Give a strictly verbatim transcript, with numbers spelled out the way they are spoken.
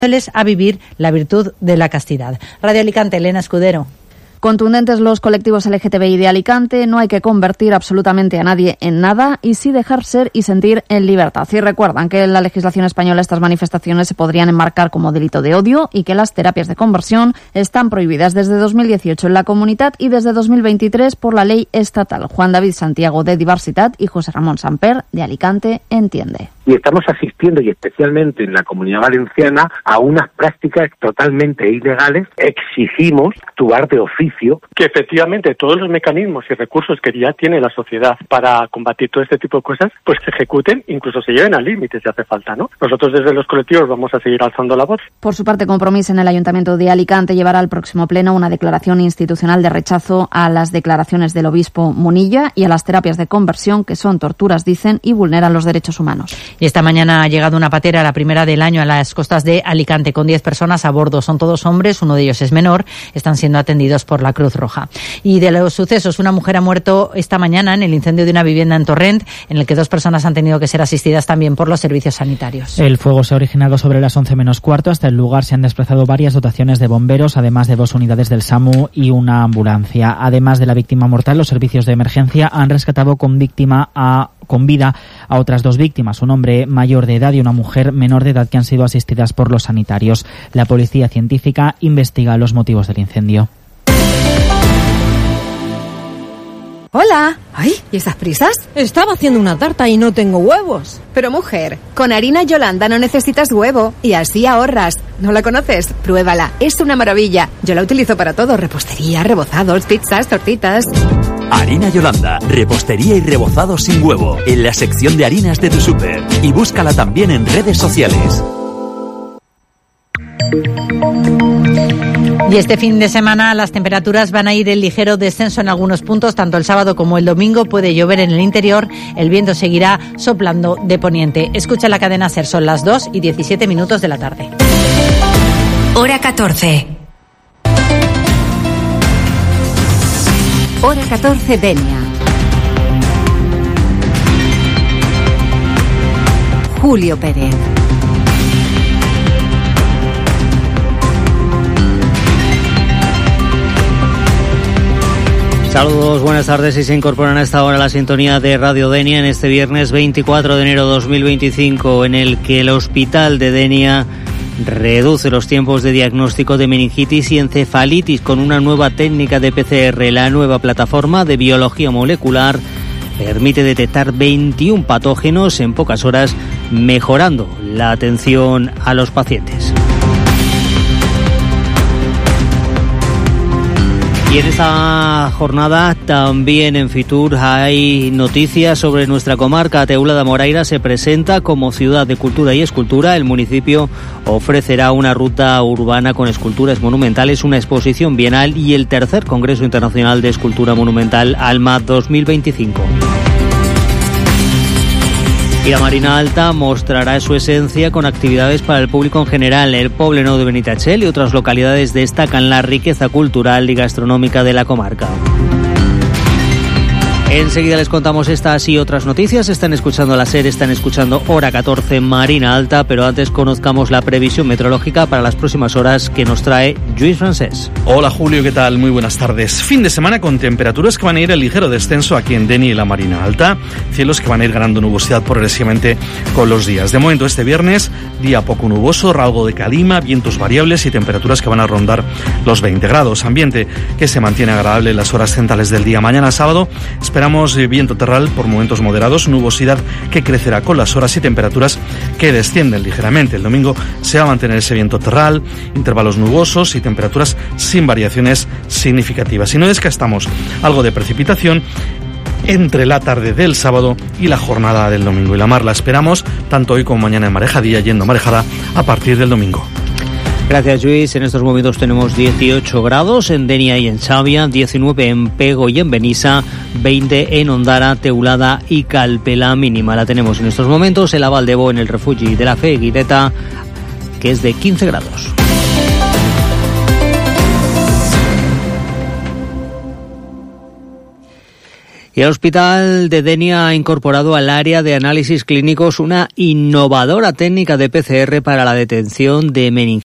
a vivir la virtud de la castidad. Radio Alicante, Elena Escudero. Contundentes los colectivos L G T B I de Alicante, no hay que convertir absolutamente a nadie en nada y sí dejar ser y sentir en libertad. Y recuerdan que en la legislación española estas manifestaciones se podrían enmarcar como delito de odio y que las terapias de conversión están prohibidas desde dos mil dieciocho en la Comunitat y desde dos mil veintitrés por la ley estatal. Juan David Santiago de Diversitat y José Ramón Samper de Alicante entiende. Y estamos asistiendo, y especialmente en la Comunidad Valenciana, a unas prácticas totalmente ilegales. Exigimos actuar de oficio. Que efectivamente todos los mecanismos y recursos que ya tiene la sociedad para combatir todo este tipo de cosas, pues se ejecuten, incluso se lleven al límite si hace falta, ¿no? Nosotros desde los colectivos vamos a seguir alzando la voz. Por su parte, Compromís en el Ayuntamiento de Alicante llevará al próximo pleno una declaración institucional de rechazo a las declaraciones del obispo Munilla y a las terapias de conversión, que son torturas, dicen, y vulneran los derechos humanos. Y esta mañana ha llegado una patera, la primera del año, a las costas de Alicante, con diez personas a bordo. Son todos hombres, uno de ellos es menor, están siendo atendidos por la Cruz Roja. Y de los sucesos, una mujer ha muerto esta mañana en el incendio de una vivienda en Torrent, en el que dos personas han tenido que ser asistidas también por los servicios sanitarios. El fuego se ha originado sobre las once menos cuarto. Hasta el lugar se han desplazado varias dotaciones de bomberos, además de dos unidades del SAMU y una ambulancia. Además de la víctima mortal, los servicios de emergencia han rescatado con víctima a con vida a otras dos víctimas, un hombre mayor de edad y una mujer menor de edad, que han sido asistidas por los sanitarios. La policía científica investiga los motivos del incendio. Hola. Ay, ¿y esas prisas? Estaba haciendo una tarta y no tengo huevos. Pero mujer, con harina Yolanda no necesitas huevo y así ahorras. ¿No la conoces? Pruébala, es una maravilla. Yo la utilizo para todo, repostería, rebozados, pizzas, tortitas. Harina Yolanda, repostería y rebozados sin huevo, en la sección de harinas de tu súper. Y búscala también en redes sociales. Y este fin de semana las temperaturas van a ir en ligero descenso en algunos puntos, tanto el sábado como el domingo. Puede llover en el interior, el viento seguirá soplando de poniente. Escucha la cadena SER, son las dos y diecisiete minutos de la tarde. Hora catorce. Hora catorce, Denia. Julio Pérez. Saludos, buenas tardes, y se incorporan a esta hora a la sintonía de Radio Denia en este viernes veinticuatro de enero de dos mil veinticinco, en el que el Hospital de Denia reduce los tiempos de diagnóstico de meningitis y encefalitis con una nueva técnica de P C R. La nueva plataforma de biología molecular permite detectar veintiún patógenos en pocas horas, mejorando la atención a los pacientes. Y en esta jornada también en Fitur hay noticias sobre nuestra comarca. Teulada Moraira se presenta como ciudad de cultura y escultura. El municipio ofrecerá una ruta urbana con esculturas monumentales, una exposición bienal y el tercer Congreso Internacional de Escultura Monumental ALMA dos mil veinticinco. Y la Marina Alta mostrará su esencia con actividades para el público en general. El Poblenou de Benitachell y otras localidades destacan la riqueza cultural y gastronómica de la comarca. Enseguida les contamos estas y otras noticias. Están escuchando la SER, están escuchando Hora catorce, Marina Alta, pero antes conozcamos la previsión meteorológica para las próximas horas que nos trae Lluís Francés. Hola Julio, ¿qué tal? Muy buenas tardes. Fin de semana con temperaturas que van a ir en ligero descenso aquí en Denia y la Marina Alta. Cielos que van a ir ganando nubosidad progresivamente con los días. De momento este viernes, día poco nuboso, algo de calima, vientos variables y temperaturas que van a rondar los veinte grados. Ambiente que se mantiene agradable en las horas centrales del día. Mañana sábado esperamos viento terral por momentos moderados, nubosidad que crecerá con las horas y temperaturas que descienden ligeramente. El domingo se va a mantener ese viento terral, intervalos nubosos y temperaturas sin variaciones significativas. Y no descartamos algo de precipitación entre la tarde del sábado y la jornada del domingo. Y la mar la esperamos tanto hoy como mañana en marejadía, yendo marejada a partir del domingo. Gracias, Luis. En estos momentos tenemos dieciocho grados en Denia y en Xàbia, diecinueve en Pego y en Benissa, veinte en Ondara, Teulada y Calpe. La mínima la tenemos en estos momentos en la Vall d'Ebo, en el refugi de la Fe Guideta, que es de quince grados. Y el Hospital de Denia ha incorporado al área de análisis clínicos una innovadora técnica de P C R para la detección de meningitis